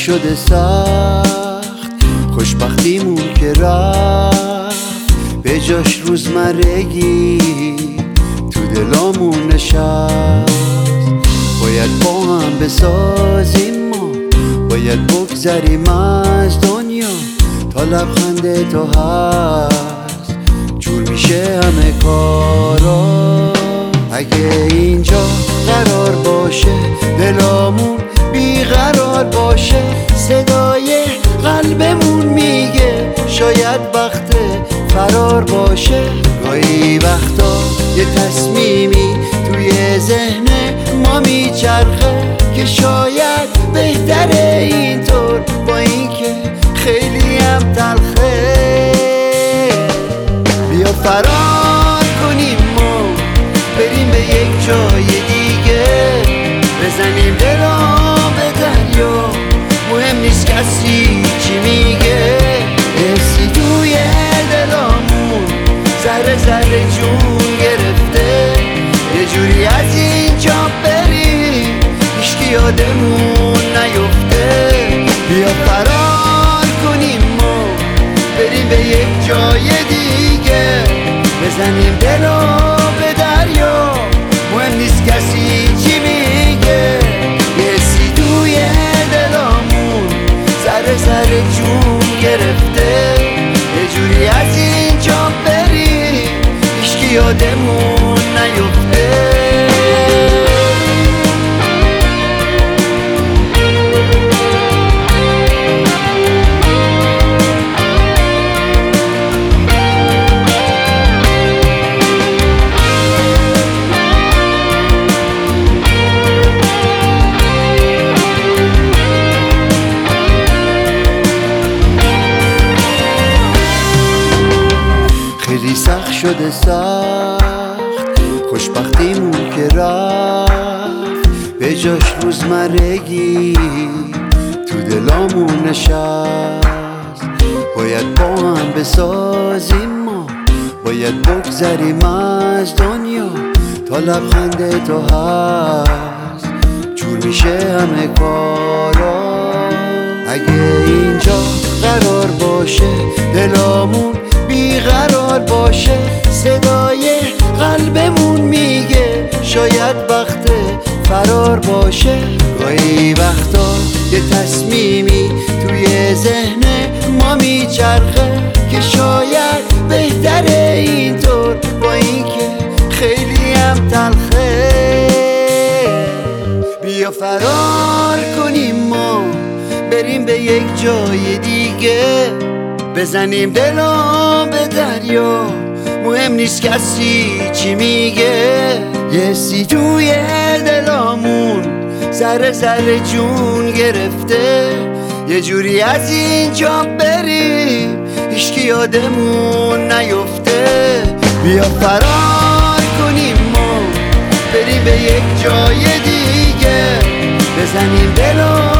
شده سخت، خوشبختیمون که رفت، به جاش روزمرگی تو دلامون نشست. باید با هم بسازیم ما، باید بگذریم از دنیا تا لبخند تو هست جور میشه همه کارا. اگه اینجا قرار باشه دلامون بیقرار باشه، صدای قلبمون میگه شاید وقت فرار باشه. گاهی وقتا یه تصمیمی توی ذهن ما میچرخه که شاید بهتره اینطور، با اینکه خیلی هم تلخه. بیا فرار کنیم ما، بریم به یک جای دیگه، بزنیم دلام به دریا، مهم نیست کسی چی میگه. حسی توی دلامون ذره ذره جون گرفته، یه جوری از اینجا بریم هیچکی یادمون نیفته. بیا فرار کنیم ما، بریم به یک جای دیگه، بزنیم دلام به دریا، مهم نیست کسی چی میگه. یه حسی توی دلامون ذره ذره جون گرفته، یه جوری از اینجا بریم هیچکی یادمون نیفته. خیلی سخت شده سخت، خوشبختیمون که رفت، به جاش روزمرگی تو دلامون نشست. باید با هم بسازیم ما، باید بگذریم از دنیا تا لبخند تو هست جور میشه همه کارا. اگه اینجا قرار باشه دلامون بیقرار باشه، صدای قلبمون میگه شاید وقت فرار باشه. گاهی وقتا یه تصمیمی توی ذهن ما میچرخه که شاید بهتره اینطور، با اینکه خیلی هم تلخه. بیا فرار کنیم ما، بریم به یک جای دیگه، بزنیم دلام به دریا، مهم نیست کسی چی میگه. یه حسی توی دلامون ذره ذره جون گرفته، یه جوری از اینجا بریم هیچکی یادمون نیفته. بیا فرار کنیم ما، بریم به یک جای دیگه، بزنیم دلام